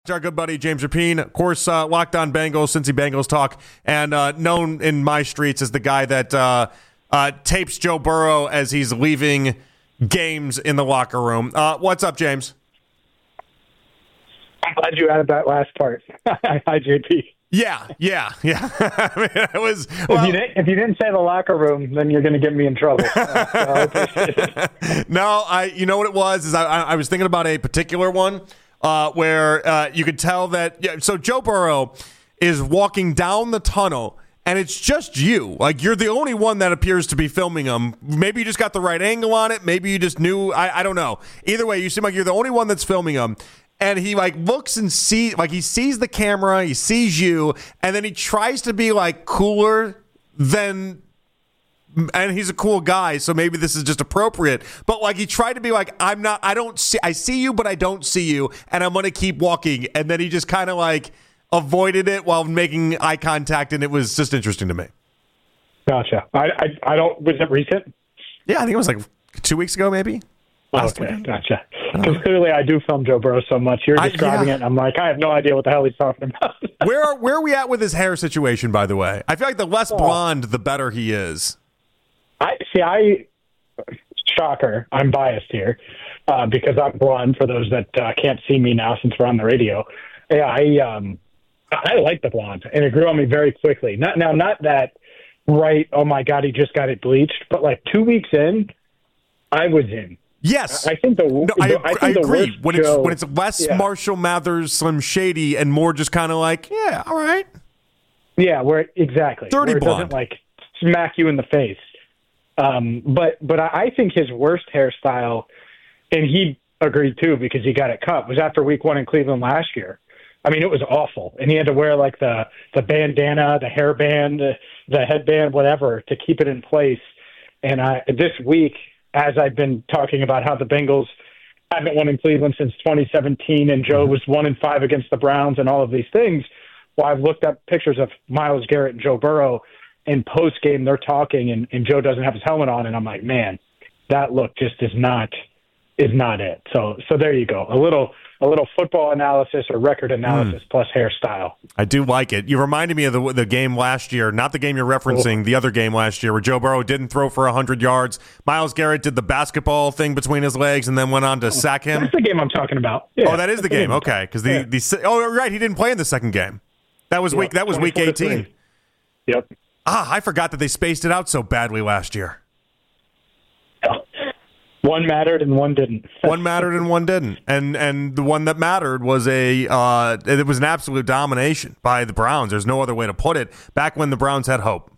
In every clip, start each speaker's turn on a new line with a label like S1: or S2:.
S1: Our good buddy James Rapien, of course, Locked On Bengals, Cincy Bengals talk, and known in my streets as the guy that tapes Joe Burrow as he's leaving games in the locker room. What's up, James?
S2: I'm glad you added that last part. Hi, JP.
S1: Yeah. I mean, it was. Well,
S2: if you didn't say the locker room, then you're going to get me in trouble. So I appreciate it.
S1: No, you know what it was? Is I was thinking about a particular one. Where you could tell that, so Joe Burrow is walking down the tunnel, and it's just you. Like, you're the only one that appears to be filming him. Maybe you just got the right angle on it. Maybe you just knew. I don't know. Either way, you seem like you're the only one that's filming him. And he, looks and sees, he sees the camera, he sees you, and then he tries to be, cooler than... And he's a cool guy, so maybe this is just appropriate. But he tried to be I see you, but I don't see you, and I'm going to keep walking. And then he just kind of avoided it while making eye contact, and it was just interesting to me.
S2: Gotcha. I don't, was it recent?
S1: Yeah, I think it was 2 weeks ago, maybe.
S2: Okay, gotcha. Because clearly I do film Joe Burrow so much. You're describing it, and I'm I have no idea what the hell he's talking about.
S1: Where are we at with his hair situation, by the way? I feel like the less blonde, the better he is.
S2: Shocker, I'm biased here because I'm blonde for those that can't see me now since we're on the radio. Yeah, I like the blonde, and it grew on me very quickly. Not that, right, oh my God, he just got it bleached, but 2 weeks in, I was in.
S1: Yes.
S2: I think I
S1: agree. When it's less Marshall Mathers, Slim Shady, and more just kind of all right.
S2: Yeah, exactly.
S1: Dirty
S2: where it
S1: blonde.
S2: doesn't smack you in the face. But I think his worst hairstyle, and he agreed too because he got it cut, was after week 1 in Cleveland last year. I mean, it was awful. And he had to wear the bandana, the hairband, the headband, whatever, to keep it in place. And this week, as I've been talking about how the Bengals haven't won in Cleveland since 2017 and Joe was 1-5 against the Browns and all of these things, well, I've looked up pictures of Myles Garrett and Joe Burrow. And post game, they're talking, and Joe doesn't have his helmet on, and I'm like, man, that look just is not it. So there you go, a little football analysis or record analysis plus hairstyle.
S1: I do like it. You reminded me of the game last year, not the game you're referencing, the other game last year where Joe Burrow didn't throw for 100 yards. Myles Garrett did the basketball thing between his legs and then went on to sack him.
S2: That's the game I'm talking about. Yeah,
S1: oh, that is the game. Okay, because right, he didn't play in the second game. That was week 18.
S2: Yep.
S1: I forgot that they spaced it out so badly last year.
S2: One mattered and one didn't.
S1: One mattered and one didn't. And the one that mattered was it was an absolute domination by the Browns. There's no other way to put it. Back when the Browns had hope.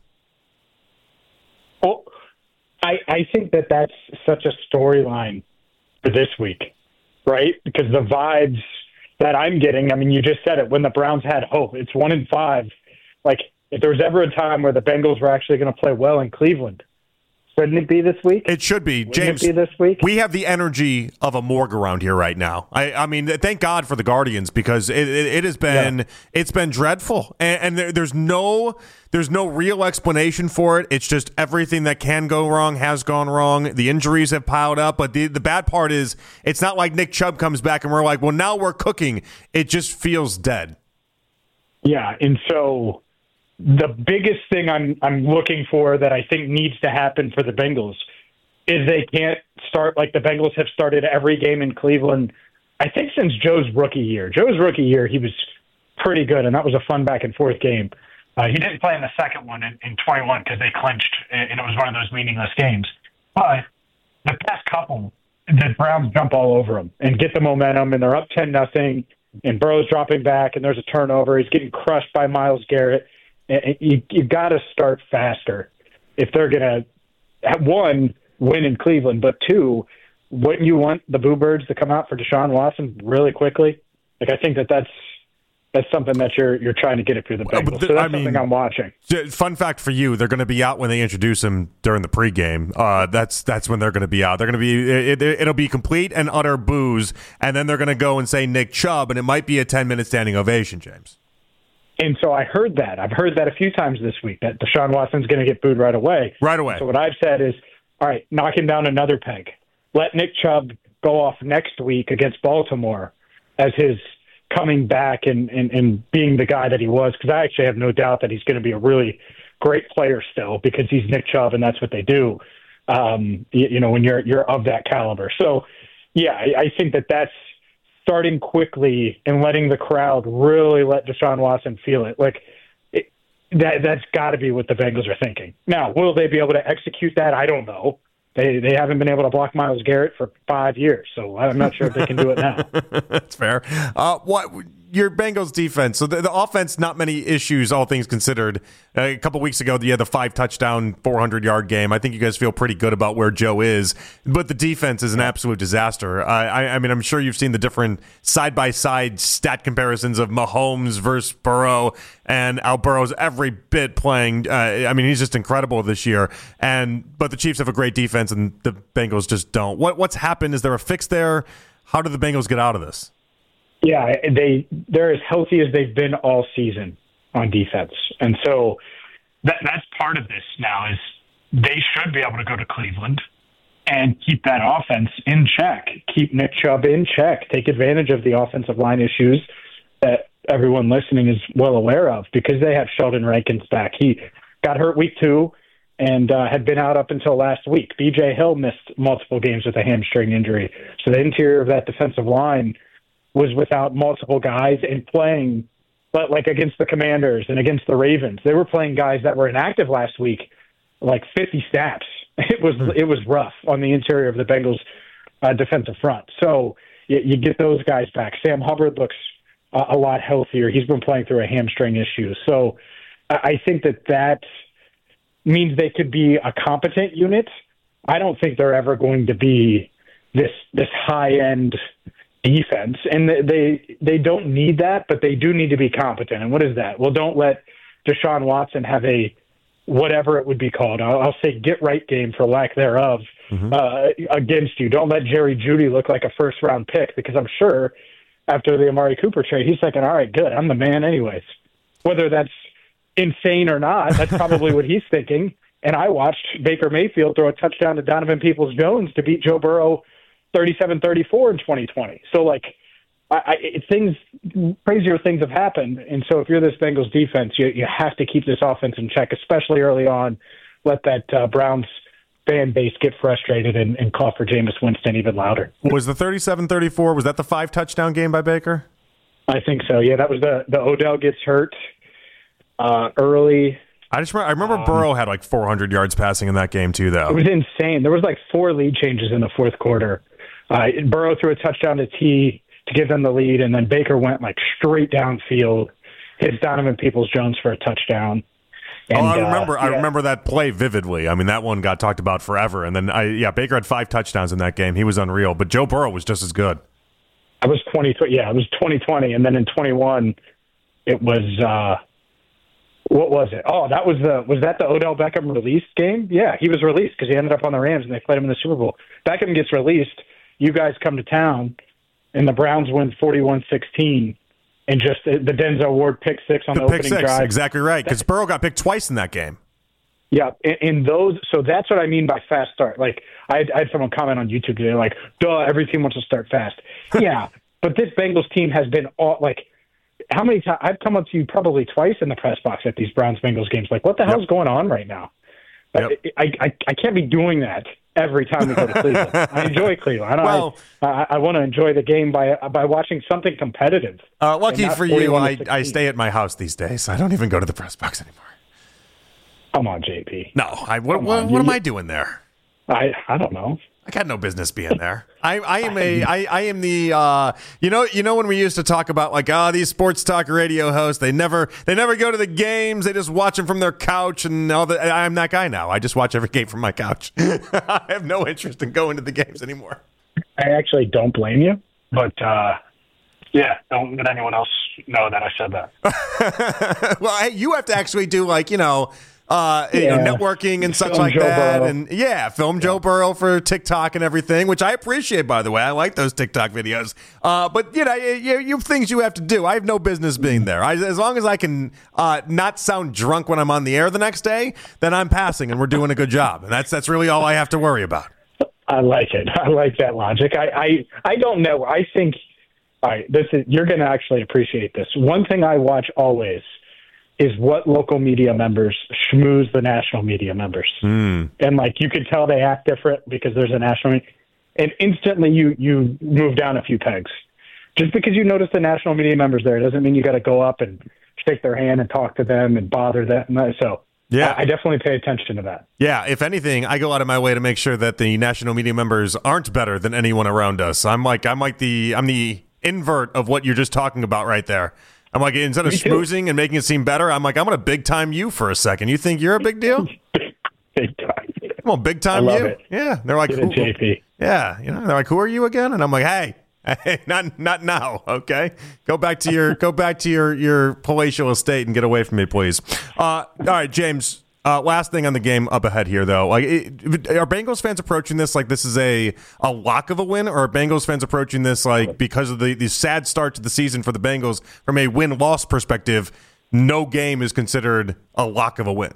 S2: Well, I think that's such a storyline for this week, right? Because the vibes that I'm getting, I mean, you just said it, when the Browns had hope. It's 1-5. If there was ever a time where the Bengals were actually going to play well in Cleveland, shouldn't it be this week?
S1: It should be. James,
S2: it be this week?
S1: We have the energy of a morgue around here right now. I mean, thank God for the Guardians because it has been it's been dreadful, and there's no real explanation for it. It's just everything that can go wrong has gone wrong. The injuries have piled up, but the bad part is it's not like Nick Chubb comes back and we're like, well, now we're cooking. It just feels dead.
S2: Yeah, and so the biggest thing I'm looking for that I think needs to happen for the Bengals is they can't start like the Bengals have started every game in Cleveland, I think since Joe's rookie year. Joe's rookie year, he was pretty good, and that was a fun back-and-forth game. He didn't play in the second one in 21 because they clinched, and it was one of those meaningless games. But the past couple, the Browns jump all over them and get the momentum, and they're up 10-0, and Burrow's dropping back, and there's a turnover. He's getting crushed by Myles Garrett. You got to start faster if they're going to, one, win in Cleveland, but two, wouldn't you want the Boo Birds to come out for Deshaun Watson really quickly? I think that's something that you're trying to get it through the Bengals. So that's something I'm watching.
S1: Fun fact for you, they're going to be out when they introduce him during the pregame. That's when they're going to be out. They're going to be it'll be complete and utter boos, and then they're going to go and say Nick Chubb, and it might be a 10-minute standing ovation, James.
S2: And so I heard that. I've heard that a few times this week, that Deshaun Watson's going to get booed right away.
S1: Right away.
S2: So what I've said is, all right, knock him down another peg. Let Nick Chubb go off next week against Baltimore as his coming back and being the guy that he was, because I actually have no doubt that he's going to be a really great player still, because he's Nick Chubb and that's what they do. When you're of that caliber. So, yeah, I think that's starting quickly and letting the crowd really let Deshaun Watson feel it. That's got to be what the Bengals are thinking. Now, will they be able to execute that? I don't know. They haven't been able to block Myles Garrett for 5 years, so I'm not sure if they can do it now.
S1: That's fair. Your Bengals defense, so the offense, not many issues, all things considered. A couple weeks ago, you had the 5-touchdown, 400-yard game. I think you guys feel pretty good about where Joe is, but the defense is an absolute disaster. I mean, I'm sure you've seen the different side-by-side stat comparisons of Mahomes versus Burrow, and Al Burrow's every bit playing. He's just incredible this year. But the Chiefs have a great defense, and the Bengals just don't. What's happened? Is there a fix there? How do the Bengals get out of this?
S2: Yeah, they're as healthy as they've been all season on defense. And so that's part of this now is they should be able to go to Cleveland and keep that offense in check, keep Nick Chubb in check, take advantage of the offensive line issues that everyone listening is well aware of, because they have Sheldon Rankins back. He got hurt week 2 and had been out up until last week. B.J. Hill missed multiple games with a hamstring injury. So the interior of that defensive line was without multiple guys and playing, but like against the Commanders and against the Ravens, they were playing guys that were inactive last week, like 50 snaps. It was rough on the interior of the Bengals defensive front. So you get those guys back. Sam Hubbard looks a lot healthier. He's been playing through a hamstring issue. So I think that means they could be a competent unit. I don't think they're ever going to be this high-end defense, and they don't need that, but they do need to be competent. And what is that? Well, don't let Deshaun Watson have a whatever it would be called. I'll say get-right game for lack thereof against you. Don't let Jerry Jeudy look like a first-round pick, because I'm sure after the Amari Cooper trade, he's thinking, all right, good, I'm the man anyways. Whether that's insane or not, that's probably what he's thinking. And I watched Baker Mayfield throw a touchdown to Donovan Peoples-Jones to beat Joe Burrow 37-34 in 2020. So, crazier things have happened. And so if you're this Bengals defense, you have to keep this offense in check, especially early on. Let that Browns fan base get frustrated and call for Jameis Winston even louder.
S1: Was the 37-34, was that the 5-touchdown game by Baker?
S2: I think so, yeah. That was the Odell gets hurt early.
S1: I remember Burrow had like 400 yards passing in that game too, though.
S2: It was insane. There was like 4 lead changes in the fourth quarter. Burrow threw a touchdown to T to give them the lead, and then Baker went like straight downfield, hit Donovan Peoples-Jones for a touchdown. And,
S1: I remember that play vividly. I mean, that one got talked about forever. And then, Baker had 5 touchdowns in that game. He was unreal. But Joe Burrow was just as good.
S2: It was 2020, and then in 21, it was what was it? Oh, was that the Odell Beckham released game? Yeah, he was released because he ended up on the Rams and they played him in the Super Bowl. Beckham gets released. You guys come to town, and the Browns win 41-16, and just the Denzel Ward pick 6 on the opening drive.
S1: Exactly right, because Burrow got picked twice in that game.
S2: Yeah, in those. So that's what I mean by fast start. Like I had someone comment on YouTube today, like, "Duh, every team wants to start fast." Yeah, but this Bengals team has been all like. How many times I've come up to you probably twice in the press box at these Browns-Bengals games. Like, what the hell's going on right now? Yep. I can't be doing that every time we go to Cleveland. I enjoy Cleveland. I want to enjoy the game by watching something competitive.
S1: Lucky for you, I stay at my house these days. I don't even go to the press box anymore.
S2: Come on, JP.
S1: No, what am I doing there?
S2: I don't know.
S1: I got no business being there. I am the when we used to talk about like these sports talk radio hosts, they never go to the games, they just watch them from their couch and all that. I'm that guy now. I just watch every game from my couch. I have no interest in going to the games anymore.
S2: I actually don't blame you, but don't let anyone else know that I said that.
S1: Well, hey, you have to actually do networking and such like that. Burrow. And film Joe Burrow for TikTok and everything, which I appreciate, by the way. I like those TikTok videos. But you have things you have to do. I have no business being there. As long as I can not sound drunk when I'm on the air the next day, then I'm passing and we're doing a good job. And that's really all I have to worry about.
S2: I like it. I like that logic. I don't know. I think All right, you're going to actually appreciate this. One thing I watch always is what local media members schmooze the national media members. And like you could tell they act different because there's a national and instantly you move down a few pegs. Just because you notice the national media members there doesn't mean you got to go up and shake their hand and talk to them and bother them. So yeah, I definitely pay attention to that.
S1: Yeah, if anything, I go out of my way to make sure that the national media members aren't better than anyone around us. I'm the invert of what you're just talking about right there. I'm like, instead of schmoozing and making it seem better, I'm like, I'm going to big time you for a second. You think you're a big deal?
S2: Big time.
S1: Come on, big time
S2: I love
S1: you.
S2: it.
S1: Yeah, they're like,
S2: JP.
S1: Yeah, they're like, who are you again? And I'm like, hey, not now. Okay, go back to your palatial estate and get away from me, please. All right, James. Last thing on the game up ahead here, though. Like, are Bengals fans approaching this like this is a lock of a win, or are Bengals fans approaching this like because of the sad start to the season for the Bengals from a win-loss perspective, no game is considered a lock of a win?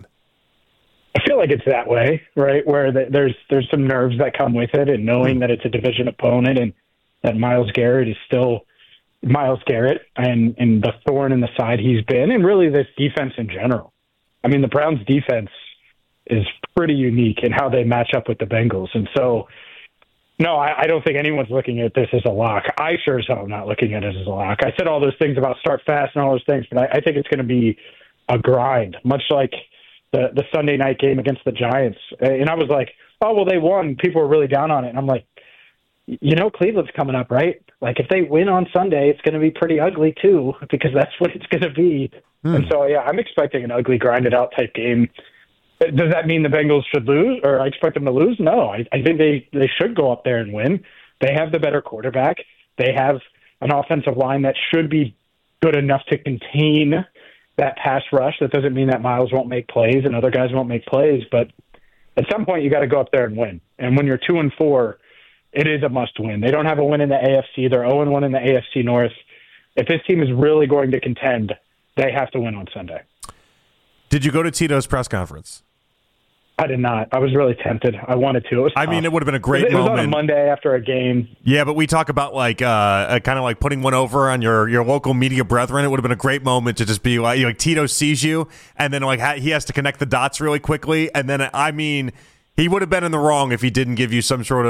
S2: I feel like it's that way, right? Where there's some nerves that come with it, and knowing that it's a division opponent and that Myles Garrett is still Myles Garrett and the thorn in the side he's been, and really this defense in general. I mean, the Browns' defense is pretty unique in how they match up with the Bengals. And so, no, I don't think anyone's looking at this as a lock. I sure as hell am not looking at it as a lock. I said all those things about start fast and all those things, but I think it's going to be a grind, much like the Sunday night game against the Giants. And I was like, oh, well, they won. People were really down on it. And I'm like, Cleveland's coming up, right? Like, if they win on Sunday, it's going to be pretty ugly, too, because that's what it's going to be. And so, yeah, I'm expecting an ugly, grinded-out type game. Does that mean the Bengals should lose, or I expect them to lose? No, I think they should go up there and win. They have the better quarterback. They have an offensive line that should be good enough to contain that pass rush. That doesn't mean that Myles won't make plays and other guys won't make plays, but at some point you got to go up there and win. And when you're 2-4, it is a must-win. They don't have a win in the AFC. They're 0-1 in the AFC North. If this team is really going to contend, they have to win on Sunday.
S1: Did you go to Tito's press conference?
S2: I did not. I was really tempted. I wanted to. It was tough.
S1: I mean, it would have been a great moment.
S2: It was on a Monday after a game.
S1: Yeah, but we talk about like kind of like putting one over on your local media brethren. It would have been a great moment to just be like Tito sees you, and then like he has to connect the dots really quickly, and then I mean, he would have been in the wrong if he didn't give you some sort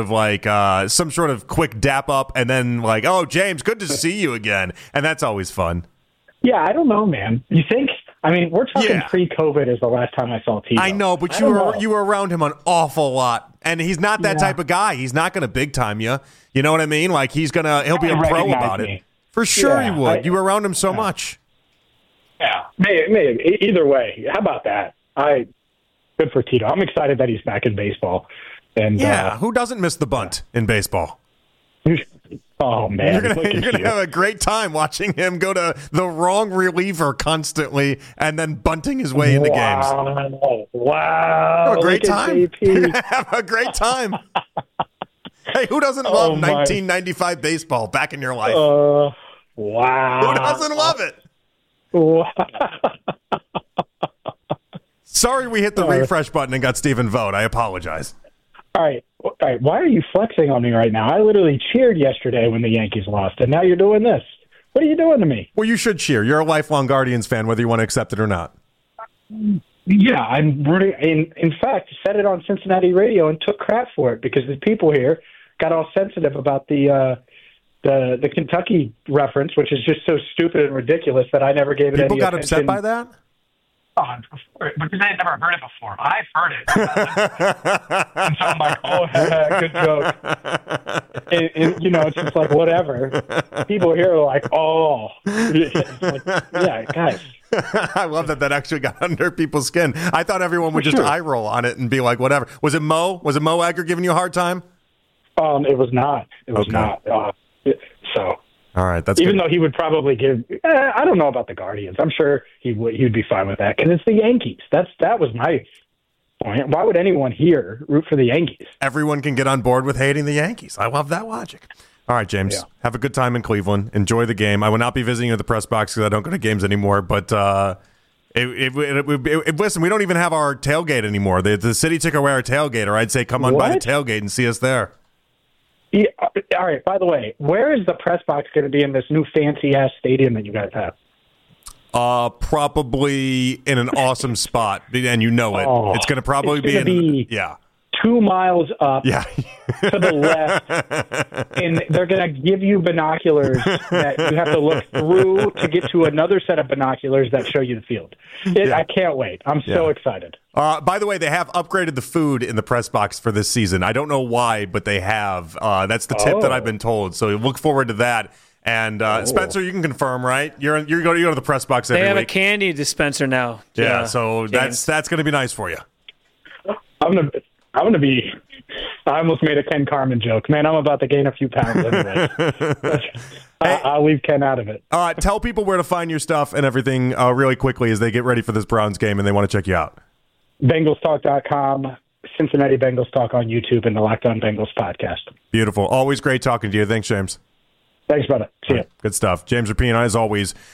S1: of quick dap up, and then like, oh, James, good to see you again, and that's always fun.
S2: Yeah, I don't know, man. You think? I mean, we're talking pre-COVID is the last time I saw Tito.
S1: I know, but you were around him an awful lot, and he's not that type of guy. He's not going to big time you. You know what I mean? Like he'll be a pro about it. For sure, he would. You were around him so much.
S2: Yeah, maybe. Either way, how about that? Good for Tito. I'm excited that he's back in baseball. And
S1: who doesn't miss the bunt in baseball?
S2: Oh, man.
S1: You're going to have a great time watching him go to the wrong reliever constantly and then bunting his way into games.
S2: Wow.
S1: Have a great time. Have a great time. Hey, who doesn't love 1995 baseball back in your life?
S2: Wow.
S1: Who doesn't love it?
S2: Wow.
S1: Sorry we hit the refresh button and got Stephen Vogt. I apologize.
S2: All right. Why are you flexing on me right now? I literally cheered yesterday when the Yankees lost, and now you're doing this. What are you doing to me?
S1: Well, you should cheer. You're a lifelong Guardians fan, whether you want to accept it or not.
S2: Yeah, I'm really. In fact, said it on Cincinnati radio and took crap for it because the people here got all sensitive about the Kentucky reference, which is just so stupid and ridiculous that I never gave it any attention.
S1: People got upset by that?
S2: Because I had never heard it before. I've heard it. And so I'm like, oh, good joke. And, it's just like, whatever. People here are like, oh. It's like, yeah, guys.
S1: I love that actually got under people's skin. I thought everyone would just eye roll on it and be like, whatever. Was it Mo? Was it Mo Egger giving you a hard time?
S2: It was not. It was not.
S1: All right, that's
S2: even though he would probably give. I don't know about the Guardians. I'm sure he'd be fine with that because it's the Yankees. That was my point. Why would anyone here root for the Yankees?
S1: Everyone can get on board with hating the Yankees. I love that logic. All right, James, have a good time in Cleveland. Enjoy the game. I will not be visiting you at the press box because I don't go to games anymore. But listen, we don't even have our tailgate anymore. The city took away our tailgate, or I'd say come on by the tailgate and see us there.
S2: Yeah, all right. By the way, where is the press box going to be in this new fancy ass stadium that you guys have?
S1: Probably in an awesome spot, and you know it.
S2: Oh,
S1: it's going to probably
S2: be
S1: yeah.
S2: 2 miles up
S1: Yeah.
S2: to the left, and they're going to give you binoculars that you have to look through to get to another set of binoculars that show you the field. I can't wait. I'm so excited.
S1: By the way, they have upgraded the food in the press box for this season. I don't know why, but they have. That's the tip that I've been told. So look forward to that. And Spencer, you can confirm, right? You go to the press box every week.
S3: They have a candy dispenser now.
S1: Yeah, so James. that's going to be nice for you.
S2: I'm gonna be. I almost made a Ken Carman joke. Man, I'm about to gain a few pounds anyway. I'll leave Ken out of it.
S1: Tell people where to find your stuff and everything really quickly as they get ready for this Browns game and they want to check you out.
S2: BengalsTalk.com, Cincinnati Bengals Talk on YouTube, and the Locked On Bengals podcast.
S1: Beautiful. Always great talking to you. Thanks, James.
S2: Thanks, brother. See ya.
S1: Good stuff. James Rapien, as always,